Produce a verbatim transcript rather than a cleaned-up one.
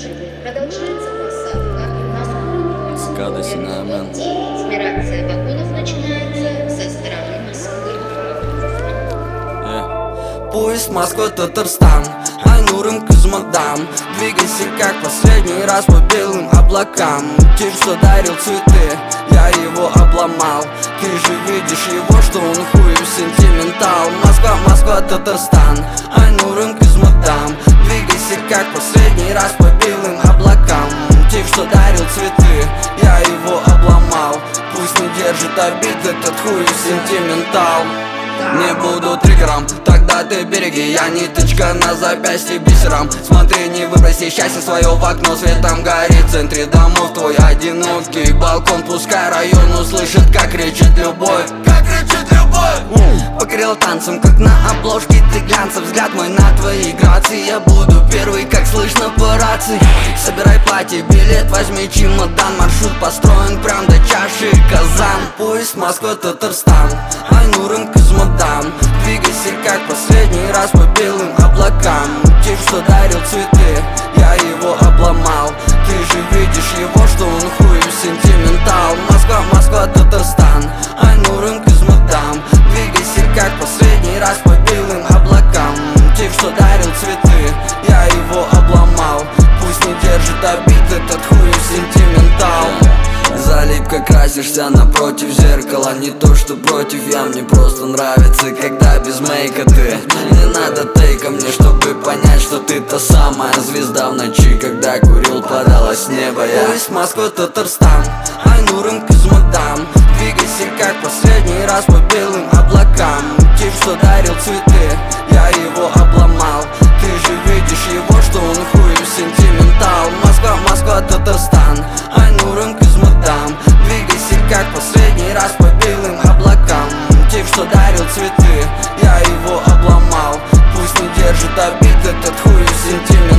Продолжается посадка на скорую Цикада Синамен. Операция вагонов начинается со стороны Москвы. Yeah. Поезд Москва-Татарстан, Айнурым Кызмадам. Двигайся как последний раз по белым облакам. Тип, что дарил цветы, я его обломал. Ты же видишь его, что он хую сентиментал. Москва, Москва, Татарстан, Айнурым Кызмадам. Двигайся как последний раз по белым облакам. Тип, что дарил цветы, я его обломал. Пусть не держит обид этот хуй сентиментал. Не буду триггером, тогда ты береги. Я ниточка на запястье бисером. Смотри, не выброси счастье свое в окно. Светом горит в центре домов твой одинокий балкон. Пускай район услышит, как кричит любовь. Как кричит любовь. Покорил танцем, как на обложке ты глянцев. Взгляд мой на твои грации. Я буду первый, как слышно по рации. Собирай платье, билет, возьми чемодан. Маршрут построен прям до чаши Казан. Поезд Москва-Татарстан, Айнурым Кызмадам. Двигайся как последний раз по белым облакам. Тип, что дарил цветы, я его обломал. Ты же видишь его, что он хую сентиментал. Москва, Москва, Татарстан, Айнурым Кызмадам. Двигайся как последний раз по белым облакам. Тип, что дарил цветы, я его обломал. Пусть не держит обид этот хую сентиментал. Залипка, красишься напротив зеркала. Не то что против я, мне просто нравится, когда без мейка ты. Не надо тейка мне, чтобы понять, что ты та самая звезда в ночи, когда курил, падала с неба я. Поезд Москва-Татарстан, Айнурым Кызмадам. Двигайся как последний раз по белым облакам. Тип, что дарил цветы, я его обломал. Ты же видишь его, что он хую сентиментал. Москва, Москва, Татарстан, Айнурым Кызмадам. Двигайся как последний раз по белым облакам. Тип, что дарил цветы, я его обломал. Пусть не держит обид этот хую сентиментал.